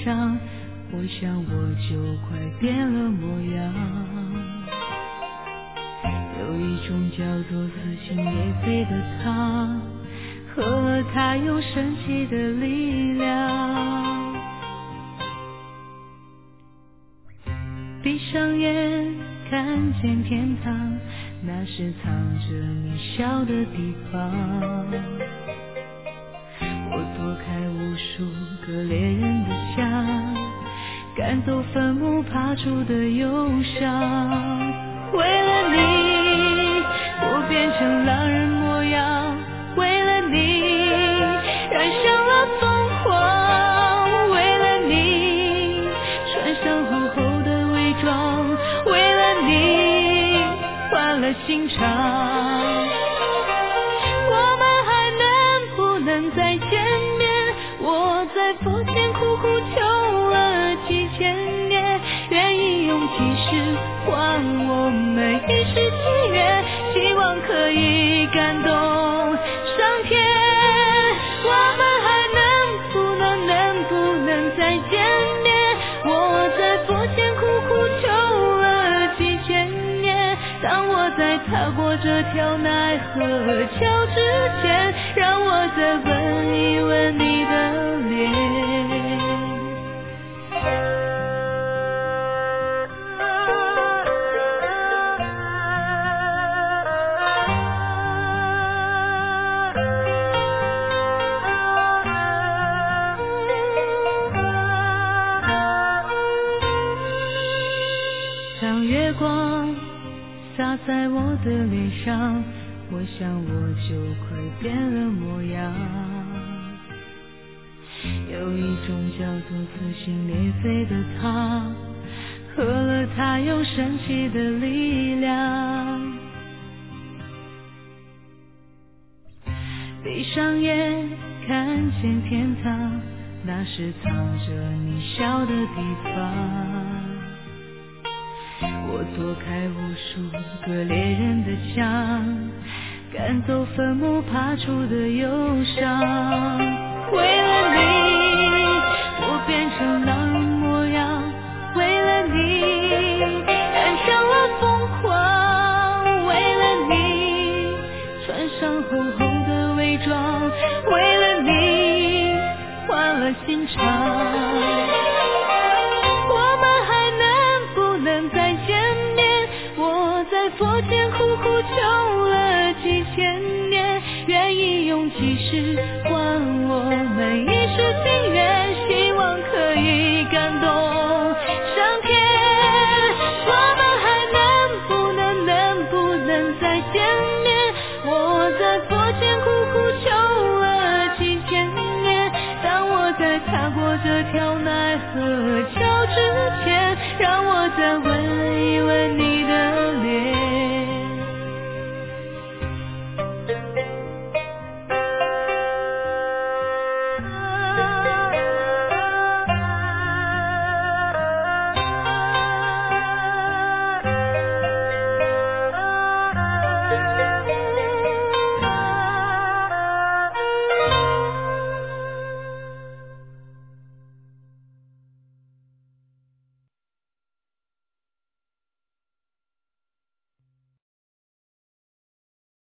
上，我想我就快变了模样。有一种叫做撕心裂肺的他，喝了它有神奇的力量。闭上眼看见天堂，那是藏着你笑的地方。我躲开无数个猎人的枪，赶走坟墓爬出的忧伤。为了你，我变成狼人模样，为了你染上了疯狂，为了你穿上厚厚的伪装，为了你换了心肠。我们还能不能再见面？我在佛前苦苦求了几千年，愿意用几世换我们一世契约，希望可以感动上天。我们还能不能再见面？我在佛前苦苦求了几千年，当我在踏过这条奈何桥之前，让我再吻一吻你的脸。当月光洒在我的脸上，我想我就快变了模样。有一种叫做撕心裂肺的他，喝了它有神奇的力量。闭上眼看见天堂，那是藏着你笑的地方。我躲开无数个猎人的枪，赶走坟墓爬出的忧伤。为了你，我变成狼人模样，为了你染上了疯狂，为了你穿上厚厚的伪装，为了你换了心肠。佛前苦苦求了几千年，愿意用几世换我们一世情缘，希望可以